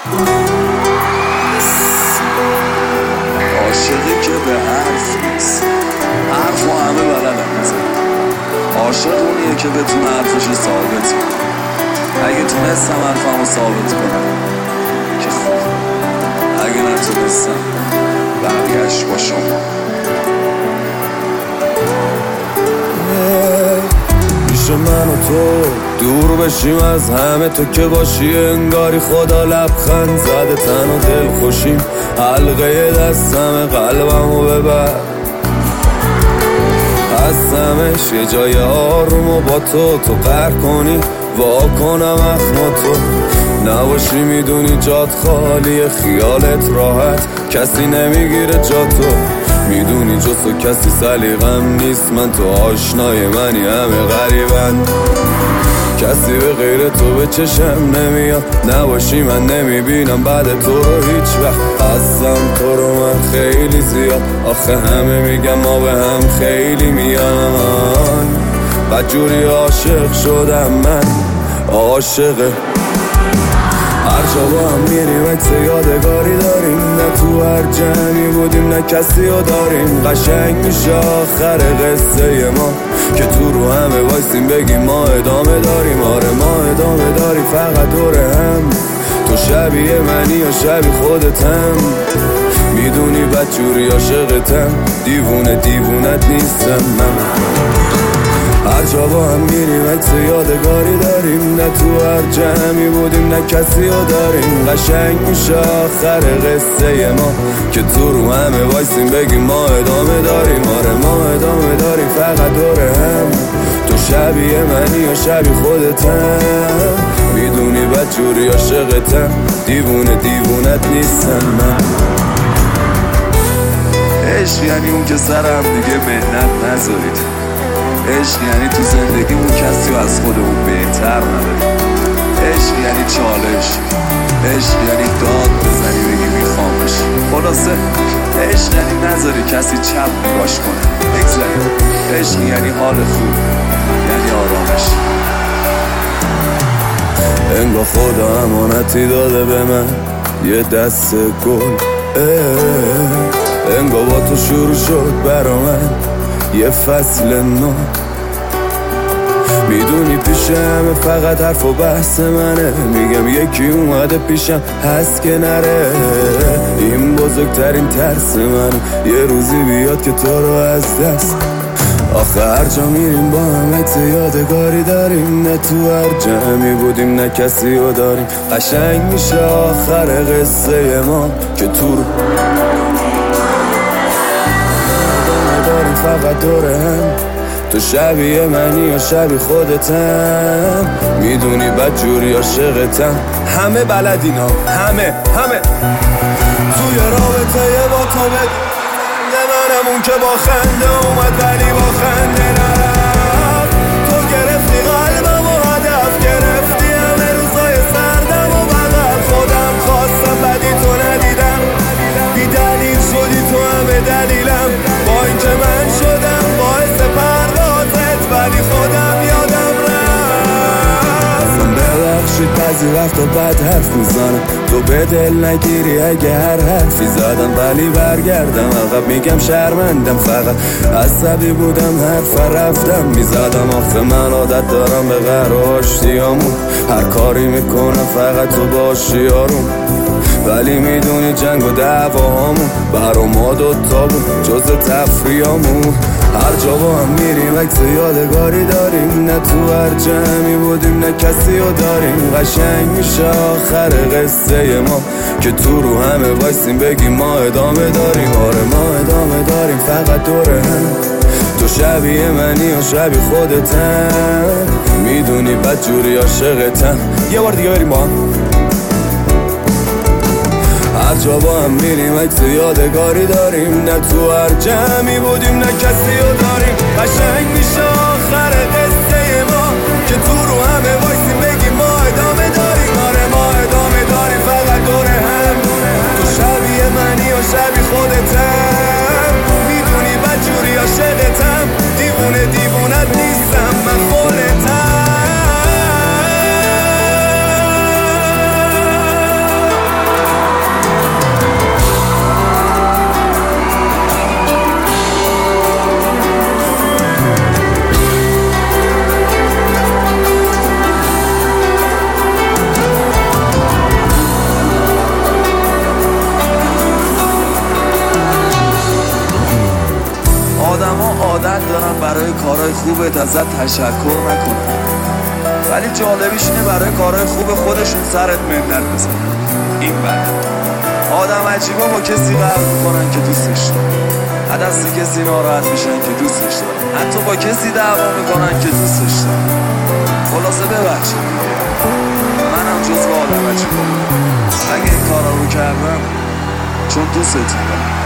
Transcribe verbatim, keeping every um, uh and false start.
عاشقی که به حرف نیست، حرف و همه بلدم میزن. عاشق اونیه که بتونه حرفشو ثابت کنه. اگه تونستم حرفمو ثابت کنم که خوب، اگه نتونستم برگشت با شما. میشه من و تو دور بشیم از همه، تو که باشی انگاری خدا لبخند زده. تن و دل خوشیم حلقه دستم، قلبمو ببر هستمش یه جای آروم و با تو تو قهر کنی وا کنم اخم تو نباشی. میدونی جات خالیه، خیالت راحت، کسی نمیگیره جا تو. میدونی جز تو کسی سلیقم نیست، من تو آشنای منی همه غریبن. کسی به غیر تو به چشم نمیاد، نباشی من نمیبینم بعد تو رو هیچ وقت. هستم تو رو من خیلی زیاد، آخه همه میگم ما به هم خیلی میان. بدجوری عاشق شدم من، عاشقه. هر جا با هم میریم عکس یادگاری داریم، نه تو هر جمعی بودیم نه کسی رو داریم. قشنگ میشه آخر قصه ما که تو رو همه وایسیم بگیم ما ادامه داریم. آره ما ادامه داریم فقط دور هم. تو شبیه منی یا شبیه خودتم، میدونی بدجوری عاشقتم، دیوونه دیوونت نیستم من. هر جا با هم میریم عکس یادگاری داریم، نه تو هر جمعی بودیم نه کسی رو داریم. قشنگ میشه آخر قصه ما که تو رو همه وایسیم بگیم ما ادامه داریم. آره ما ادامه داریم فقط دور هم. تو شبیه منی یا شبیه خودتم، میدونی بدجوری عاشقتم، دیوونه دیوونت نیستم من. عشق یعنی اون که سر هم دیگه منت نذارید. عشق یعنی تو زندگیمون کسی رو از خودمون بهتر نداریم. عشق یعنی چالش، عشق یعنی داد بزنی بگی میخوامش. خلاصه عشق یعنی نذاری کسی چپ نگاش کنه، بگذاریم. عشق یعنی حال خوب، یعنی آرامش. انگار خدا امانتی داده به من یه دست گل، انگار با تو شروع شد برا من یه فصل نو. میدونی پیش همه فقط حرف و بحث منه، میگم یکی اومده پیشم هست که نره. این بزرگترین ترس منه یه روزی بیاد که تو رو از دست. آخه هر جا میریم با هم عکس یادگاری داریم، نه تو هر جمعی بودیم نه کسی رو داریم. قشنگ میشه آخر قصه ما که تو رو داریم فقط دور هم. تو شبیه منی یا شبیه خودتم، میدونی بدجوری عاشقتم، همه بلدینا همه همه. توی رابطه با تو بدون منم اون که با خنده اومد ولی با خنده نرفت. تو گرفتی قلبم و هدف گرفتی همه روزای سردم و بغل. خودم خواستم بدی تو ندیدم، بی دلیل شدی تو همه دلیلم. با این که من شدم باعث پروازت ولی خودم یادم رفت. ببخشید بعضی وقتا بد حرف میزنم، تو به دل نگیری اگه هر حرفی زدم. ولی برگردم عقب میگم شرمندم، فقط عصبی بودم حرف رفتم میزدم. آخه من عادت دارم به قهر و آشتیامون، هر کاری میکنم فقط تو باشی آروم. ولی میدونی جنگ و دعواهامون برا ما دوتا بود جز تفریامون. هر جا با هم میریم عکس یادگاری داریم، نه تو هر جمعی بودیم نه کسی رو داریم. قشنگ میشه آخر قصه ما که تو رو همه وایسیم بگیم ما ادامه داریم. آره ما ادامه داریم فقط دور هم. تو شبیه منی یا شبیه خودتم، میدونی بدجوری عاشقتم. یه بار دیگه بریم با هم. هر جا با هم میریم عکس یادگاری داریم، نه تو هر جمعی بودیم نه کسی رو داریم. قشنگ میشه آخر قصه ما که تو رو همه وایسیم بگیم ما ادامه داریم. آره ما ادامه داریم فقط دور هم. تو شبیه منی و شبیه خودتم، میدونی بدجوری عاشقتم، دیوونه دیوونت نیستم من خودتم. بهت ازت تشکر نکنن، ولی جالبیش اینه برای کارهای خوب خودشون سرت منت بزنن. این بله آدم عجیبا با کسی قهر میکنن که دوستش دارن، از دست کسی ناراحت میشن که دوستش دارن، حتی با کسی دعوا میکنن که دوستش دارن. خلاصه ببخشید منم جزو آدم عجیبا بودم، اگه این کارا رو کردم چون دوستتون دارم.